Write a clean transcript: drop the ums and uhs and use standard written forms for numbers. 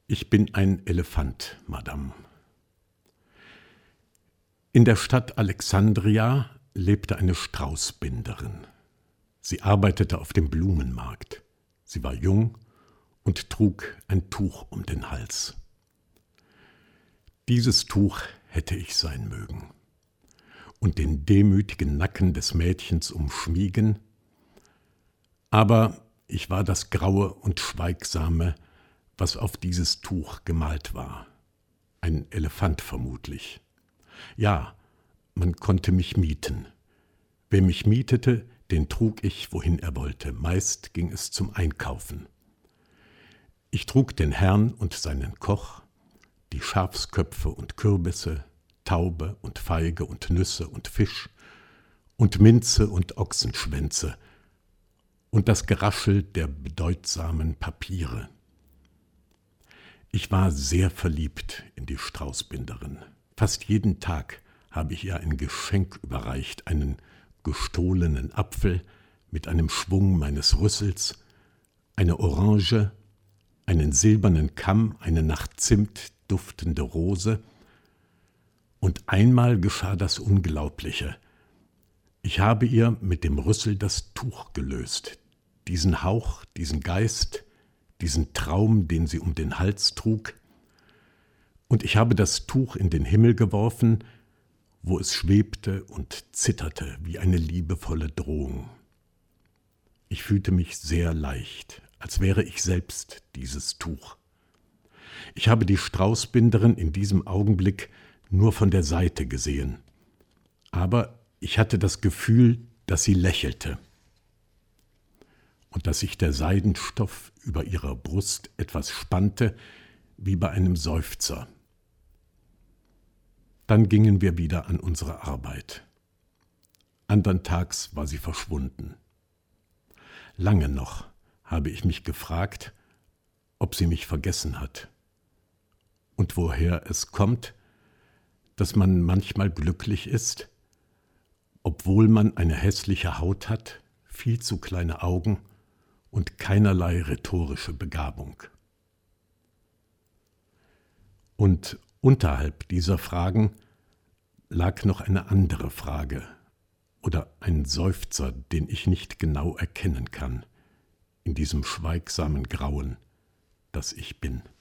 Ich bin ein Elefant, Madame. In der Stadt Alexandria lebte eine Straußbinderin. Sie arbeitete auf dem Blumenmarkt. Sie war jung und trug ein Tuch um den Hals. Dieses Tuch hätte ich sein mögen und den demütigen Nacken des Mädchens umschmiegen, aber ich war das Graue und Schweigsame, was auf dieses Tuch gemalt war. Ein Elefant vermutlich. Ja, man konnte mich mieten. Wer mich mietete, den trug ich, wohin er wollte. Meist ging es zum Einkaufen. Ich trug den Herrn und seinen Koch, die Schafsköpfe und Kürbisse, Taube und Feige und Nüsse und Fisch und Minze und Ochsenschwänze und das Geraschel der bedeutsamen Papiere. Ich war sehr verliebt in die Straußbinderin. Fast jeden Tag habe ich ihr ein Geschenk überreicht, einen gestohlenen Apfel mit einem Schwung meines Rüssels, eine Orange, einen silbernen Kamm, eine nach Zimt duftende Rose. Und einmal geschah das Unglaubliche. Ich habe ihr mit dem Rüssel das Tuch gelöst, diesen Hauch, diesen Geist, diesen Traum, den sie um den Hals trug, und ich habe das Tuch in den Himmel geworfen, wo es schwebte und zitterte wie eine liebevolle Drohung. Ich fühlte mich sehr leicht, als wäre ich selbst dieses Tuch. Ich habe die Straußbinderin in diesem Augenblick nur von der Seite gesehen, aber ich hatte das Gefühl, dass sie lächelte und dass sich der Seidenstoff über ihrer Brust etwas spannte, wie bei einem Seufzer. Dann gingen wir wieder an unsere Arbeit. Andern Tags war sie verschwunden. Lange noch habe ich mich gefragt, ob sie mich vergessen hat und woher es kommt, dass man manchmal glücklich ist, obwohl man eine hässliche Haut hat, viel zu kleine Augen und keinerlei rhetorische Begabung. Und unterhalb dieser Fragen lag noch eine andere Frage oder ein Seufzer, den ich nicht genau erkennen kann, in diesem schweigsamen Grauen, das ich bin.